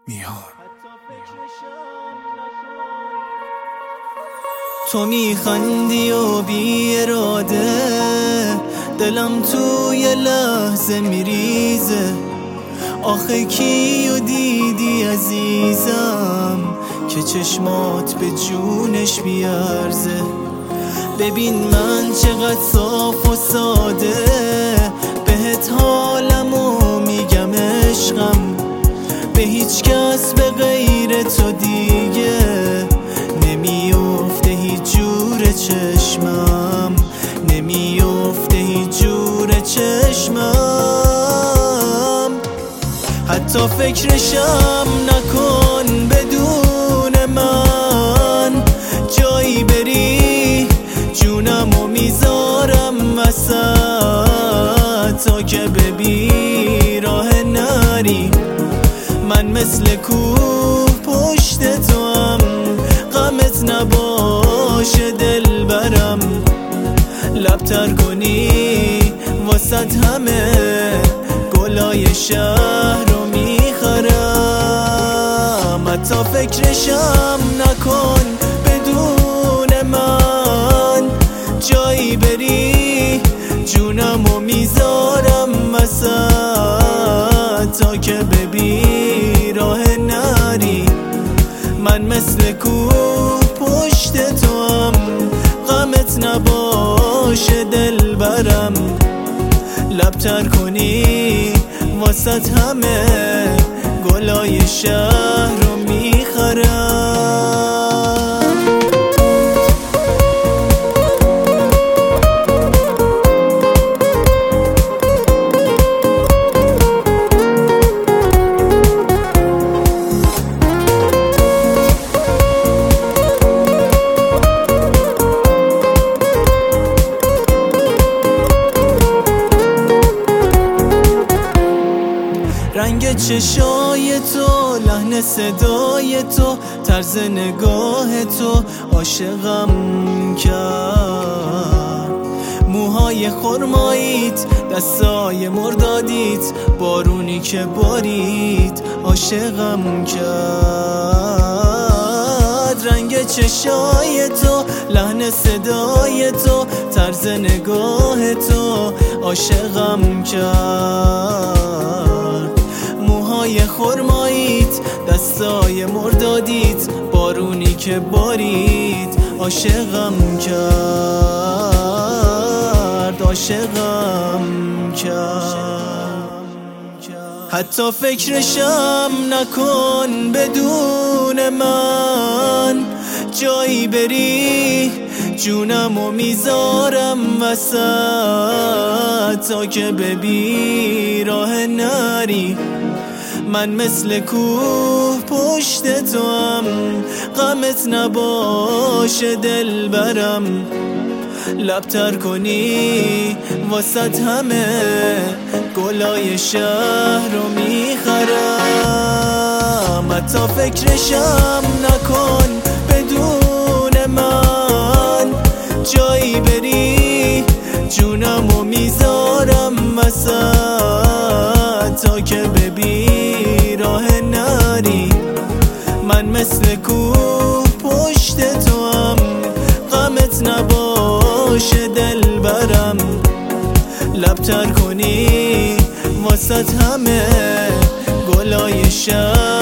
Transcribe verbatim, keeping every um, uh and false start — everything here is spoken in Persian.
میهان. تو میخندی و بی اراده دلم توی لحظه میریزه. آخه کیو دیدی عزیزم که چشمات به جونش بیارزه؟ ببین من چقدر صاف و ساده بهت حالمو میگم عشقم، به هیچ کس به غیر تو دیگه نمیافته هیچ جور چشمم، نمیافته هیچ جور چشمم. حتی فکرشم نکن بدون من، جایی بری جونمو میذارم وسط تا که ببی راه نری. من مثل کوه پشت تو هم، غمت نباشه دل برم. لبتر کنی واسط همه گلای شهر رو میخرم. حتی فکرشم نکن بدون من، جایی بری جونمو میذارم وسط تا که ببی راه نری. من مثل کوه پشت تو هم، غمت نباشه دل برم. لبتر کنی واسط همه گلای شهر رو میخرم. رنگ چشای تو، لحن صدای تو، طرز نگاه تو عاشقم کرد. موهای خرماییت، دستای مردادیت، بارونی که بارید عاشقم کرد. رنگ چشای تو، لحن صدای تو، طرز نگاه تو عاشقم کرد. موهای خرماییت، دستای مردادیت، بارونی که بارید عاشقم کرد، عاشقم کرد. حتی فکرشم نکن بدون من، جایی بری جونمو میذارم وسط تا که ببی راه نری. من مثل کوه پشت تو هم، غمت نباشه دل برم. لبتر کنی واسط همه گلای شهر رو میخرم. حتی فکرشم نکن بدون من، جایی بری جونمو میذارم وسط تا که ببی راه نری. من مثل کوه پشت تو هم، غمت نباشه دل برم. لبتر کنی واسط همه گلای شهر